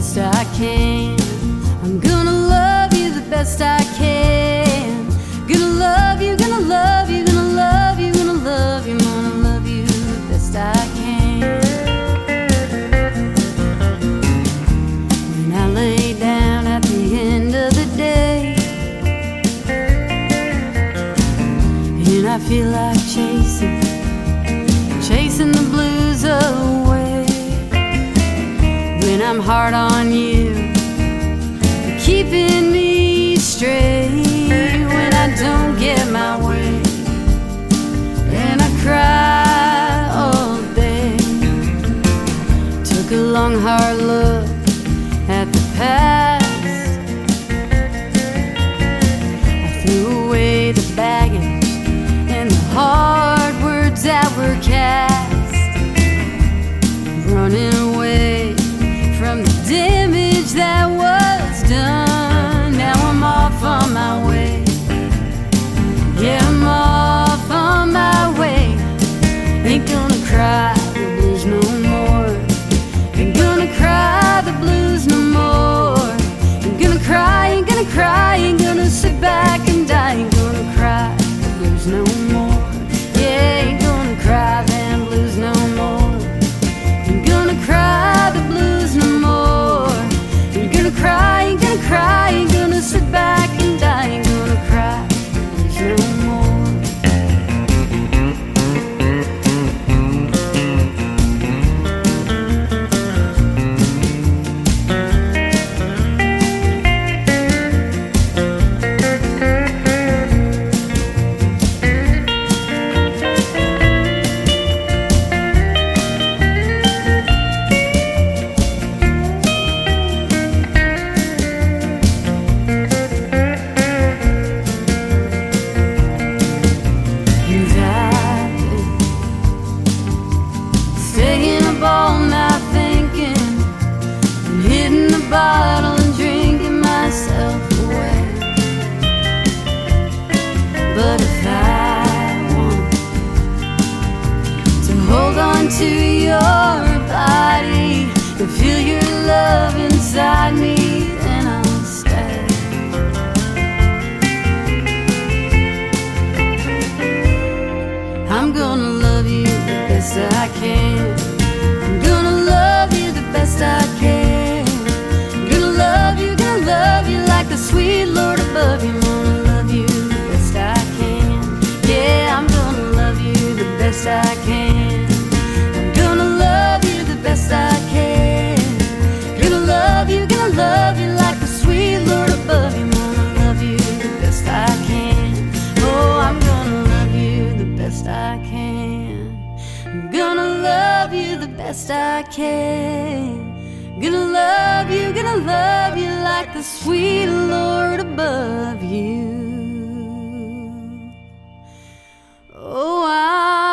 best I can. I'm gonna love you the best I can. Gonna love you, gonna love you, gonna love you, gonna love you, gonna love you the best I can. When I lay down at the end of the day and I feel like chasing the blues away, when I'm hard on you for keeping me straight, when I don't get my way and I cry all day. Took a long hard look at the past. I threw away the baggage and the hard words that were cast, running away from the damage that was done. Now I'm off on my way. Yeah, I'm off on my way. Ain't gonna cry the blues no more. Ain't gonna cry the blues no more. Ain't gonna cry, ain't gonna cry, ain't gonna sit back and die. Ain't gonna cry the blues no more. Yeah, ain't gonna cry them blues no more. Ain't gonna cry the blues no more. Ain't gonna cry, ain't gonna cry, ain't gonna sit back and die. Ain't gonna cry the blues no more. Bottle and drinking myself away. But if I want to hold on to your body and feel your love inside me, then I'll stay. I'm gonna love you the best I can. I'm gonna love you the best I can. Love you like the sweet Lord above you. Gonna love you the best I can. Yeah, I'm gonna love you the best I can. I'm gonna love you the best I can. Gonna love you like the sweet Lord above you. Gonna love you the best I can. Oh, I'm gonna love you the best I can. I'm gonna love you the best I can. Gonna love you like the sweet Lord above you. Oh,